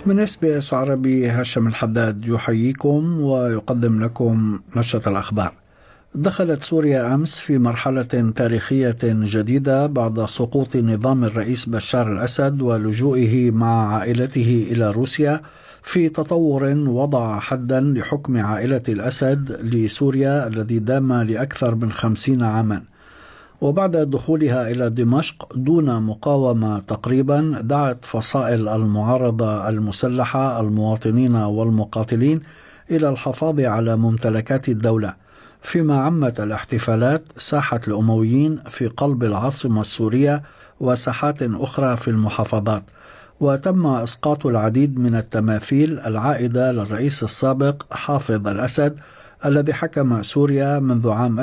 من SBS عربي هاشم الحداد يحييكم ويقدم لكم نشرة الأخبار. دخلت سوريا أمس في مرحلة تاريخية جديدة بعد سقوط نظام الرئيس بشار الأسد ولجوئه مع عائلته إلى روسيا في تطور وضع حدا لحكم عائلة الأسد لسوريا الذي دام لأكثر من 50 عاما. وبعد دخولها إلى دمشق دون مقاومة تقريبا، دعت فصائل المعارضة المسلحة المواطنين والمقاتلين إلى الحفاظ على ممتلكات الدولة، فيما عمت الاحتفالات ساحة الأمويين في قلب العاصمة السورية وساحات أخرى في المحافظات. وتم إسقاط العديد من التماثيل العائدة للرئيس السابق حافظ الأسد الذي حكم سوريا منذ عام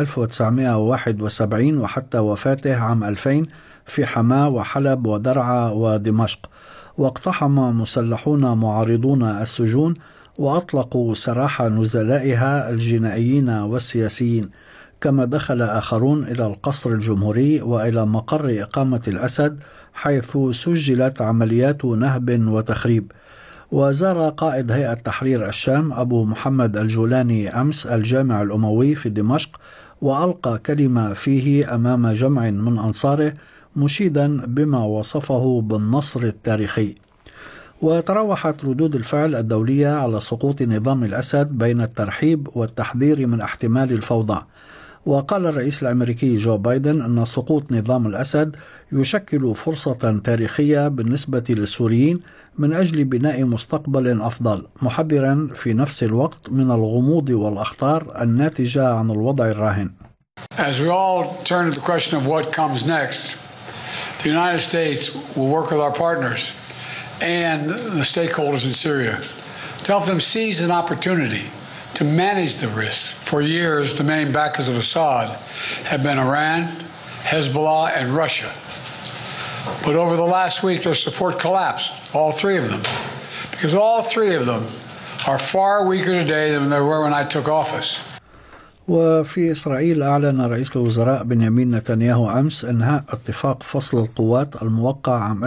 1971 وحتى وفاته عام 2000 في حماة وحلب ودرعا ودمشق. واقتحم مسلحون معارضون السجون وأطلقوا سراح نزلائها الجنائيين والسياسيين، كما دخل آخرون إلى القصر الجمهوري وإلى مقر إقامة الأسد حيث سجلت عمليات نهب وتخريب. وزار قائد هيئة تحرير الشام أبو محمد الجولاني أمس الجامع الأموي في دمشق، وألقى كلمة فيه أمام جمع من أنصاره مشيدا بما وصفه بالنصر التاريخي. وتراوحت ردود الفعل الدولية على سقوط نظام الأسد بين الترحيب والتحذير من احتمال الفوضى. وقال الرئيس الأمريكي جو بايدن أن سقوط نظام الأسد يشكل فرصة تاريخية بالنسبة للسوريين من أجل بناء مستقبل أفضل، محذرا في نفس الوقت من الغموض والأخطار الناتجة عن الوضع الراهن. As we all turn to the question of what comes next, the United States will work with our partners and the stakeholders in Syria to help them seize an opportunity to manage the risks. For years, the main backers of Assad have been Iran, Hezbollah, and Russia. But over the last week, their support collapsed, all three of them, because all three of them are far weaker today than they were when I took office. وفي إسرائيل أعلن رئيس الوزراء بنيامين نتنياهو أمس إنهاء اتفاق فصل القوات الموقع عام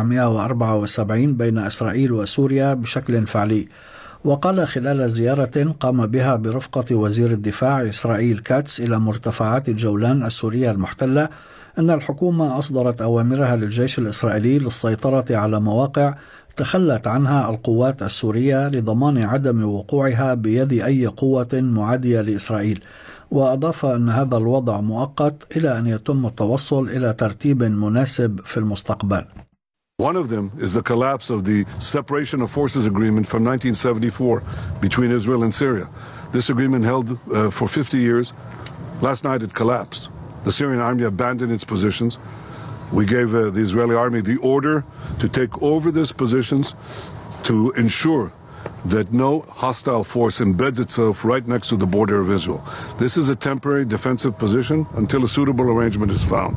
1974 بين إسرائيل وسوريا بشكل فعلي. وقال خلال زيارة قام بها برفقة وزير الدفاع إسرائيل كاتس إلى مرتفعات الجولان السورية المحتلة أن الحكومة أصدرت أوامرها للجيش الإسرائيلي للسيطرة على مواقع تخلت عنها القوات السورية لضمان عدم وقوعها بيد أي قوة معادية لإسرائيل. وأضاف أن هذا الوضع مؤقت إلى أن يتم التوصل إلى ترتيب مناسب في المستقبل. One of them is the collapse of the Separation of Forces Agreement from 1974 between Israel and Syria. This agreement held for 50 years. Last night it collapsed. The Syrian army abandoned its positions. We gave the Israeli army the order to take over these positions to ensure that no hostile force embeds itself right next to the border of Israel. This is a temporary defensive position until a suitable arrangement is found.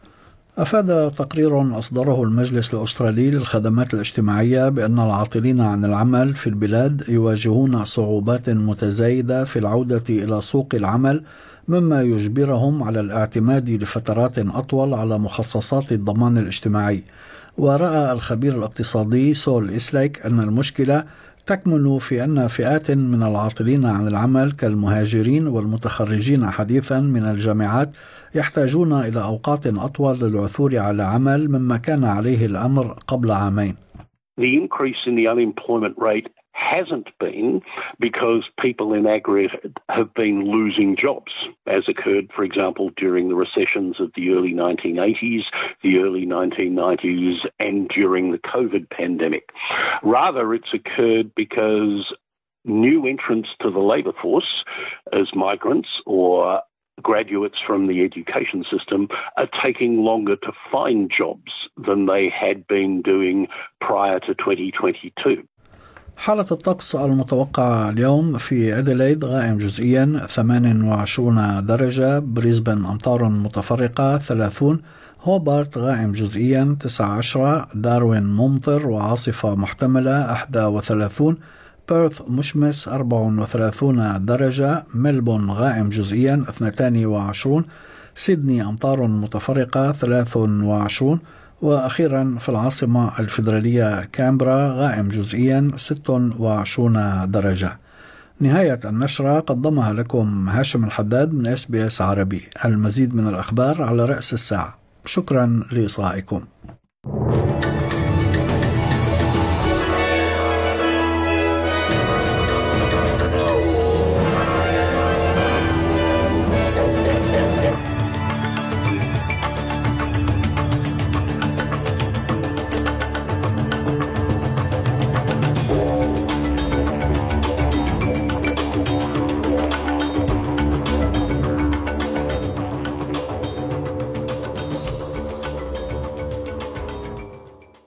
أفاد تقرير أصدره المجلس الأسترالي للخدمات الاجتماعية بأن العاطلين عن العمل في البلاد يواجهون صعوبات متزايدة في العودة إلى سوق العمل، مما يجبرهم على الاعتماد لفترات أطول على مخصصات الضمان الاجتماعي. ورأى الخبير الاقتصادي سول إسليك أن المشكلة تكمن في أن فئات من العاطلين عن العمل كالمهاجرين والمتخرجين حديثا من الجامعات يحتاجون إلى أوقات أطول للعثور على عمل مما كان عليه الأمر قبل عامين. The increase in the unemployment rate hasn't been because people in aggregate have been losing jobs, as occurred, for example, during the recessions of the early 1980s, the early 1990s, and during the COVID pandemic. Rather, it's occurred because new entrants to the labour force as migrants or graduates from the education system are taking longer to find jobs than they had been doing prior to 2022. حالة الطقس المتوقعة اليوم في أديلايد غائم جزئيا 28 درجة، بريسبن أمطار متفرقة 30، هوبارت غائم جزئيا 19، داروين ممطر وعاصفة محتملة 31، بيرث مشمس 34 درجة، ملبون غائم جزئيا 22، سيدني أمطار متفرقة 23، وأخيرا في العاصمة الفيدرالية كامبرا غائم جزئيا 26 درجة. نهاية النشرة قدمها لكم هاشم الحداد من SBS عربي. المزيد من الأخبار على رأس الساعة. شكرا لإصغائكم.